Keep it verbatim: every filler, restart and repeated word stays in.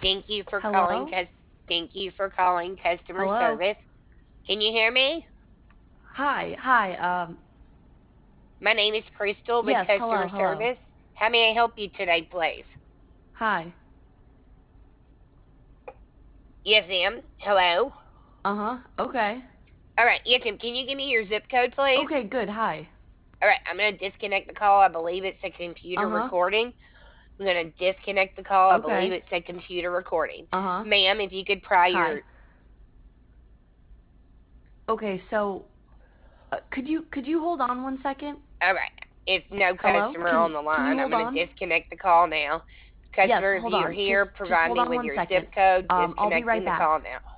Thank you for calling Hello? cus- thank you for calling customer Hello? service. Can you hear me? Hi, hi, um, My name is Crystal with yes, customer hello, hello. service. How may I help you today, please? Hi. Yes, ma'am. Hello. Uh-huh, okay. All right. Yes, ma'am. Can you give me your zip code, please? Okay, good, hi. All right. I'm going to disconnect the call. I believe it's a computer Uh-huh, recording. I'm going to disconnect the call. I believe okay. it's a computer recording. Uh-huh, Ma'am, if you could pry hi. your. Okay, so, uh, could you, could you hold on one second? All right. It's no Hello? customer Can, on the can you line. I'm hold going to on? disconnect the call now. Yes, Customer, if hold you're on. here, Just, just provide hold me on with one your second. zip code. Um, I'll be right Disconnecting the back. call now.